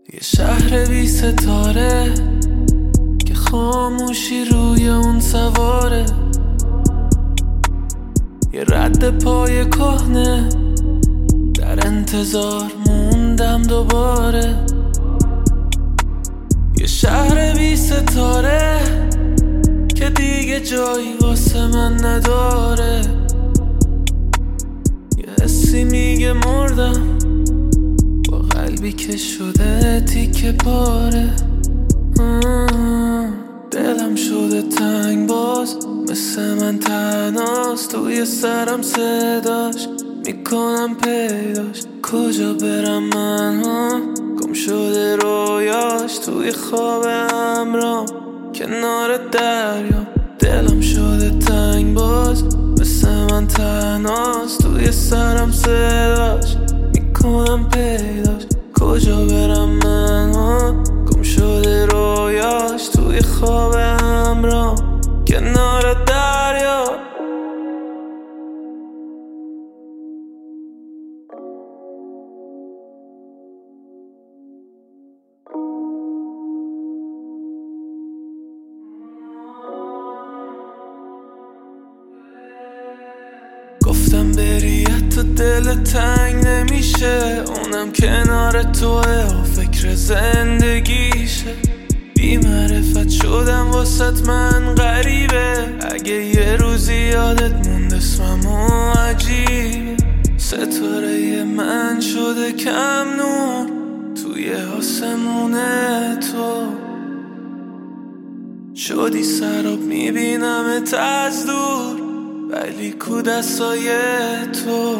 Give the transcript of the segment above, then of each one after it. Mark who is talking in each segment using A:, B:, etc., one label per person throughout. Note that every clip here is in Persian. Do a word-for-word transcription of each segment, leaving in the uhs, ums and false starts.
A: یه شهر بی ستاره که خاموشی روی اون سواره، یه رد پای کهنه در انتظار موندم دوباره. یه شهر بی ستاره که دیگه جایی واسه من نداره، یه حسی میگه مردم با قلبی که شده تیکه پاره. دلم شده تنگ باز، مثل من تنهاست، توی سرم صداش میکنم پیداش. کجا برم من ها، گم شده رویاش، توی خواب امرام کنار دریا. دلم شده تنگ باز، مثل من تنهاست، توی سرم صداش میکنم پیداش. کجا برم من ها، گم شده رویاش، توی خواب امرام کنار دریا. گفتم بری تو دل تنگ نمیشه، اونم کنار توه و فکر زندگیشه. بی معرفت شدم واسط من غریبه، اگه یه روزی یادت موند اسمم و عجیبه. ستاره من شده کم نور توی آسمون تو، شدی سراب میبینمت از دور ولی کو دستای تو.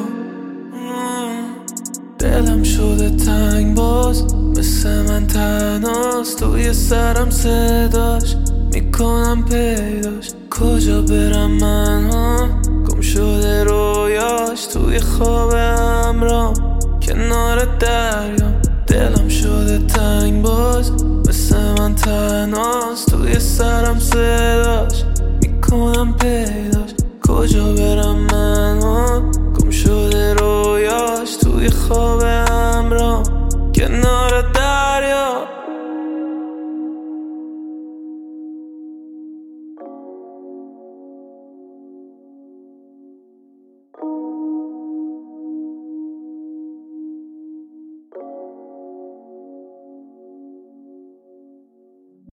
A: دلم شده تنگ باز، مثل من تنهاست، توی سرم صداش میکنم پیداش. کجا برم من ها، گم شده رویاش، توی خواب امرام کنار دریا. دلم شده تنگ باز، مثل من تنهاست، توی سرم صداش میکنم پیداش. کجا برم من ها، گم شده رویاش، توی خواب